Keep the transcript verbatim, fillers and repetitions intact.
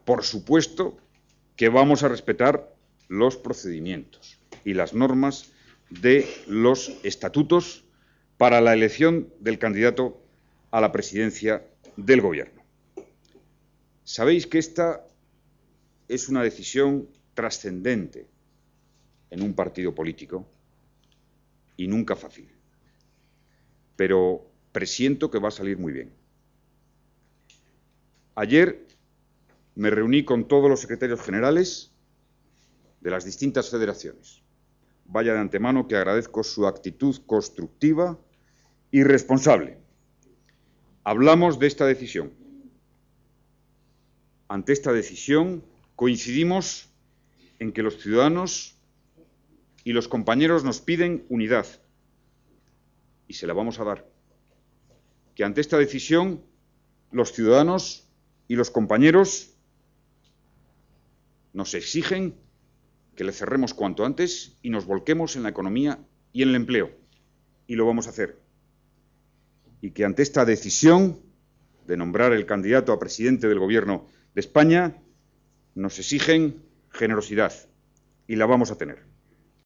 por supuesto que vamos a respetar los procedimientos y las normas de los estatutos para la elección del candidato a la presidencia del Gobierno. Sabéis que esta es una decisión trascendente en un partido político y nunca fácil, pero presiento que va a salir muy bien. Ayer me reuní con todos los secretarios generales de las distintas federaciones. Vaya de antemano que agradezco su actitud constructiva y responsable. Hablamos de esta decisión. Ante esta decisión coincidimos en que los ciudadanos y los compañeros nos piden unidad y se la vamos a dar. Que ante esta decisión los ciudadanos y los compañeros nos exigen que le cerremos cuanto antes y nos volquemos en la economía y en el empleo. Y lo vamos a hacer. Y que ante esta decisión de nombrar el candidato a presidente del Gobierno de España nos exigen generosidad. Y la vamos a tener.